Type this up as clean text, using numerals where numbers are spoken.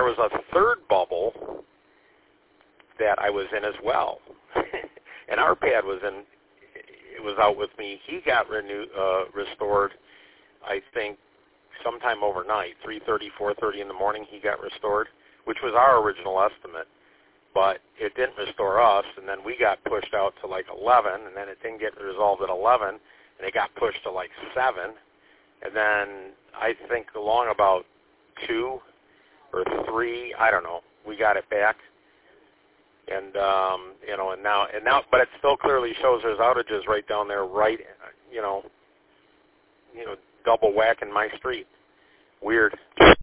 there was a third bubble that I was in as well. And our pad was out with me. He got restored, I think, sometime overnight, 3:30, 4:30 in the morning he got restored, which was our original estimate. But it didn't restore us, and then we got pushed out to like 11, and then it didn't get resolved at 11, and it got pushed to like 7. And then I think along about 2 or 3, I don't know, we got it back. And and now, but it still clearly shows there's outages right down there, right, double whacking my street. Weird.